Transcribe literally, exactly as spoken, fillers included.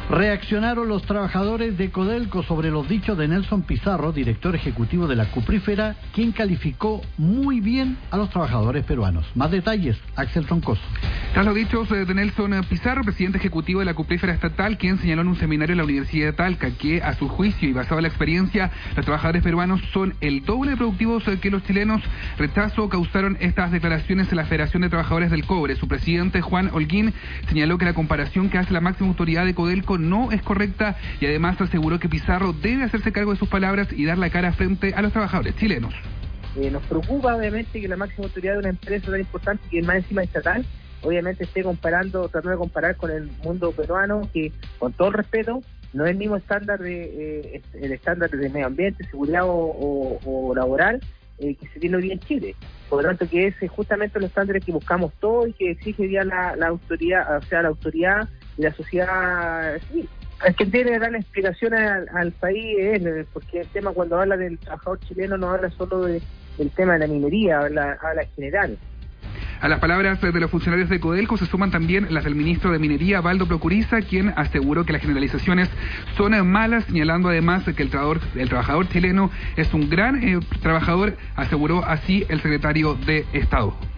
Reaccionaron los trabajadores de Codelco sobre los dichos de Nelson Pizarro, director ejecutivo de la Cuprífera, quien calificó muy bien a los trabajadores peruanos. Más detalles, Axel Troncoso. Tras los dichos de Nelson Pizarro, presidente ejecutivo de la Cuprífera Estatal, quien señaló en un seminario en la Universidad de Talca que, a su juicio y basado en la experiencia, los trabajadores peruanos son el doble de productivos que los chilenos, rechazo causaron estas declaraciones en la Federación de Trabajadores del Cobre. Su presidente, Juan Holguín, señaló que la comparación que hace la máxima autoridad de Codelco no es correcta y además aseguró que Pizarro debe hacerse cargo de sus palabras y dar la cara frente a los trabajadores chilenos. Eh, nos preocupa obviamente que la máxima autoridad de una empresa tan importante, que es más encima estatal, obviamente esté comparando, tratando de comparar con el mundo peruano, que con todo el respeto no es el mismo estándar de eh, el estándar de medio ambiente, seguridad o, o, o laboral eh, que se tiene hoy día en Chile. Por lo tanto, que es justamente los estándares que buscamos todos y que exige ya la, la autoridad, o sea, la autoridad y la sociedad civil. El que tiene que dar la explicación al, al país es él, porque el tema, cuando habla del trabajador chileno, no habla solo de, del tema de la minería, habla, habla en general. A las palabras de los funcionarios de Codelco se suman también las del ministro de Minería, Baldo Procuriza, quien aseguró que las generalizaciones son malas, señalando además que el trabajador, el trabajador chileno es un gran eh, trabajador, aseguró así el secretario de Estado.